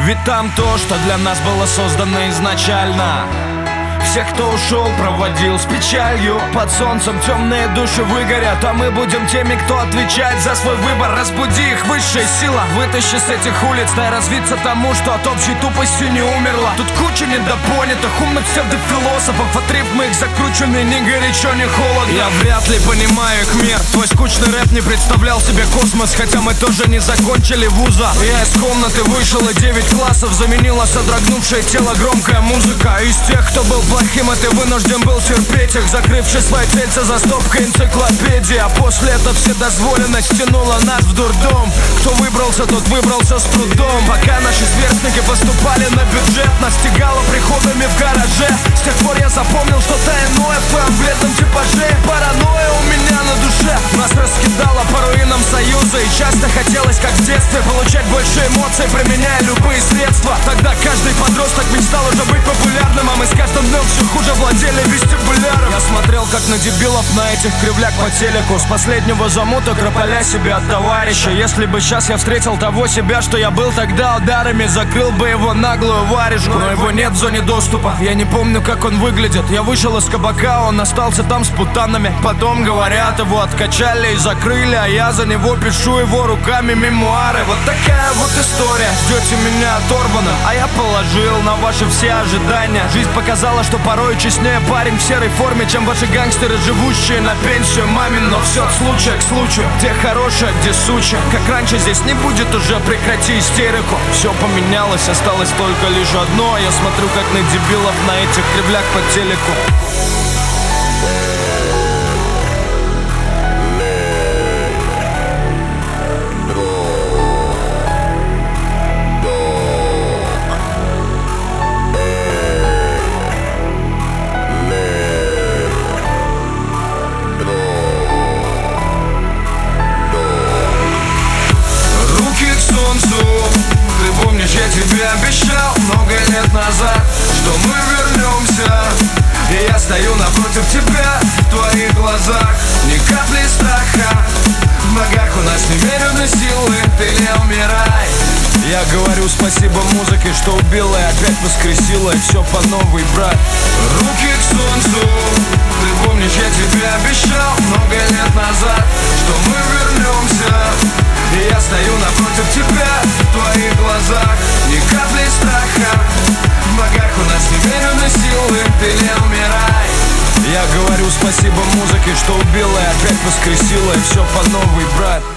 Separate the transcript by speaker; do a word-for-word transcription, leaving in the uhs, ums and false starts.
Speaker 1: Ведь там то, что для нас было создано изначально. Всех, кто ушел, проводил с печалью. Под солнцем темные души выгорят, а мы будем теми, кто отвечает за свой выбор. Разбуди их, высшая сила, вытащи с этих улиц. Дай развиться тому, что от общей тупости не умерла. Тут куча недопонятых, умных псевдофилософов. От рифмы их закрученные, ни горячо, ни холодно. Я вряд ли понимаю их мир. Твой скучный рэп не представлял себе космос, хотя мы тоже не закончили вуза. Я из комнаты вышел, и девять классов заменила содрогнувшее тело громкая музыка. Из тех, кто был плохим, а ты вынужден был терпеть их, закрывший свои тельца за стопкой энциклопедии. А после этого вседозволенность тянула нас в дурдом. Кто выбрался, тот выбрался с трудом. Пока наши сверстники поступали на бюджет, нас тягало приходами в гараже. С тех пор я запомнил что-то иное в твоем бледном типаже. Паранойя у меня на душе нас раскидало по руинам союза. И часто хотелось, как в детстве, получать больше эмоций, применяя любые средства. Тогда каждый подросток мечтал уже быть популярным, а мы с каждым днем все хуже владели вестибуляром. Я смотрел как на дебилов на этих кривляк по телеку. С последнего замута кропаля себе от товарища. Если бы сейчас я встретил того себя, что я был тогда, ударами закрыл бы его наглую варежку. Но его нет в зоне доступа, я не помню, как он выглядит. Я вышел из кабака, он остался там с путанами. Потом, говорят, его откачали и закрыли, а я за него пишу его руками мемуары. Вот такая вот история, ждете меня оторванным, а я положил на ваши все ожидания. Жизнь показала, что порой честнее парень в серой форме, чем ваши гангстеры, живущие на пенсию мамин. Но все от случая к случаю, где хорошее, где сучья. Как раньше здесь не будет уже, прекрати истерику. Все поменялось, осталось только лишь одно. Я смотрю как на дебилов на этих кривляк по телеку. Ты помнишь, я тебе обещал много лет назад, что мы вернемся. И я стою напротив тебя, в твоих глазах ни капли страха. В ногах у нас немерено силы, ты не умирай. Я говорю спасибо музыке, что убила и опять воскресила, и все по новой, брат. Руки к солнцу. Ты помнишь, я тебе обещал много лет назад, что мы вернемся. И я стою напротив тебя, в твоих глазах ни капли страха. В ногах у нас немерено силы, ты не умирай. Я говорю спасибо музыке, что убила и опять воскресила, и все по новой, брат.